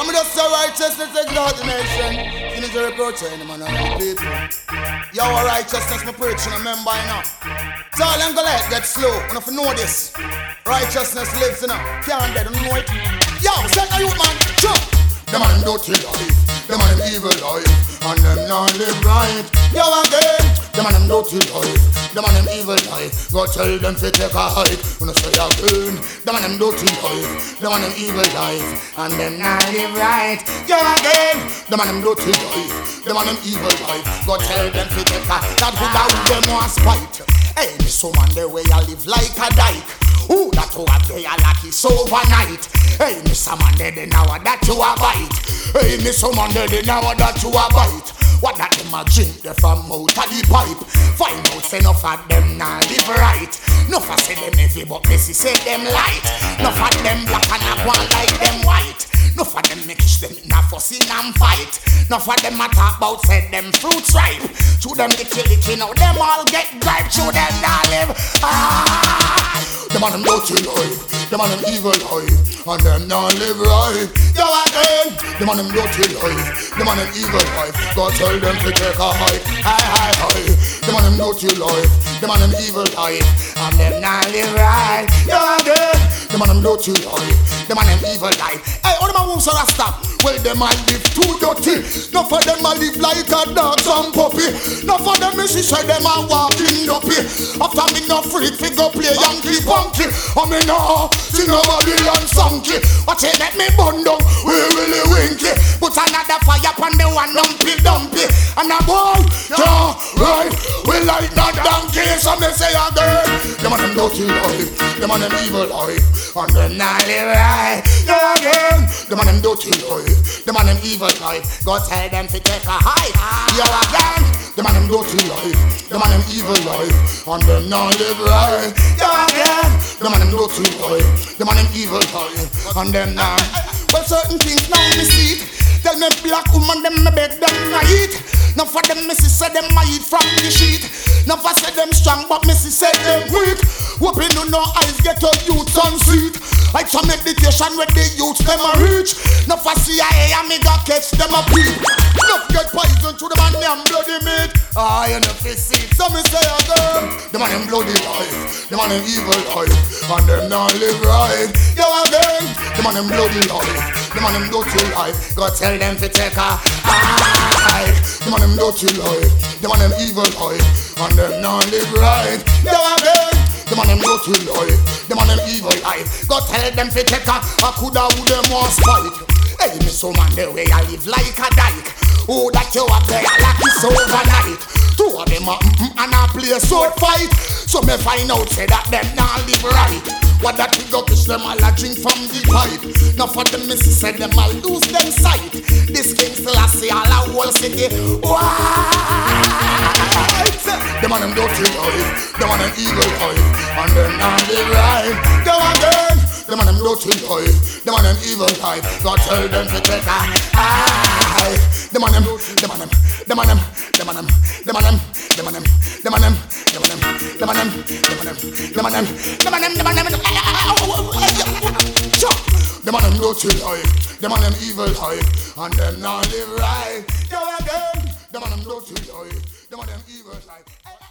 I'm just so righteousness exalt the nation. You need to reproach any man of the people. Your righteousness my preaching, remember now. So I'm gonna let get slow. And if you know this, righteousness lives in her. Can't dead, don't know it. Yo, set a youth man, sure. Them and them dirty life, them and them evil life, and them not live right. Yo again, them and them dirty life, them and them evil life. Go tell them to take a hike. When I say again, them and them dirty life, them and them evil life, and them not live right. Yo again, them and them dirty life, them and them evil life. Go tell them to take a that who them want spite. Hey, this woman the way I live like a dyke. Who that who have they are lucky so overnight. Hey, Miss man dead now that you a bite. Hey, Miss man dead now that you a bite. What that them a drink they from out of the pipe. Find out say enough of them not live right. Enough of say them heavy but Messi say them light. Enough of them black and a one like them white. Enough of them make them in a fussing and fight. Enough of them a talk about say them fruits ripe. To them licky now them all get gripe. To them not live. Them and them dirty life, them and them evil life, and them not live right. Yo again, them and them dirty life, them and them evil life. God tell them to take a hike, high. Them and them dirty life, them and them evil life, and them not live right. Yo again, them and them dirty life, them and them evil life. Hey, all them a who's a rasta? Well, them a live too dirty. Enough of them a live like a dog and puppy. Enough of them is say them a walking duppy. After me no freak, fi go play Yankee Punky. I me no see nobody on sunky. Watch it let me bun down, we really winky. Put another fire upon the one dumpy. And a boy, yeah, right, we like that donkey. So me say again, them and them dirty life, them and them evil life, and them not live right. Yeah again, them and them dirty life, them and them evil life. Go tell them to take a hike. Yeah again, them and them dirty life, them and them evil life, and them not live right. Yeah again, them and them dirty life, them and them evil life, and them not. Well, certain things now me see. Tell me black woman them me beg them not eat. Now for them missy say them I eat from the sheet. Now for say them strong but missy say them weak. Whooping on no eyes get a youth on seat. Like some meditation where the youth them a reach. Now for CIA and me got catch them a peep. Enough get poison to them and them bloody meat. You know fi see. So me say again, them and them bloody life, them and them evil life, and them not live right. Yo again, them and them bloody life, them and them dirty life. Go tell them to take a hike. Them and them dirty life, them and them evil life, and them not live right. Yo again, them and them dirty life, them and them evil life. Go tell them to take a coulda who them want spite. Hey, me so man the way I live like a dyke. Oh, that you up there like it's overnight. Two of them and I play a sword fight. So me find out say that them not live right. What that we go kiss them all a drink from the pipe. Now for them missy say them all lose them sight. This king still I see all a whole city white. Them and them dirty life, them and them evil life, and them not live right. Go again, them and them dirty life, them and them evil life. God tell them to take a hike. Them and them, them and them, them and them, them and them, them and them, them and them, them and them, them and them, them and them, them and them, them and them, them and them, them and them. Them and them dirty life, them and them evil life, and them not live right. Go again, them and them dirty life, them and them evil life.